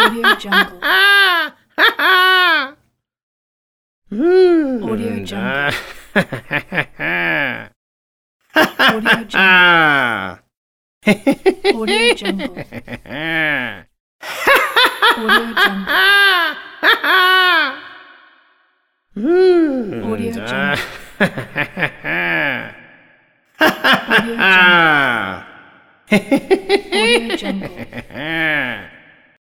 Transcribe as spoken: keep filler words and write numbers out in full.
Audio Jungle. Audio Jungle. Audio Jungle. Audio Jungle. Audio Jungle. Audio Jungle. Audio Jungle. Audio Jungle.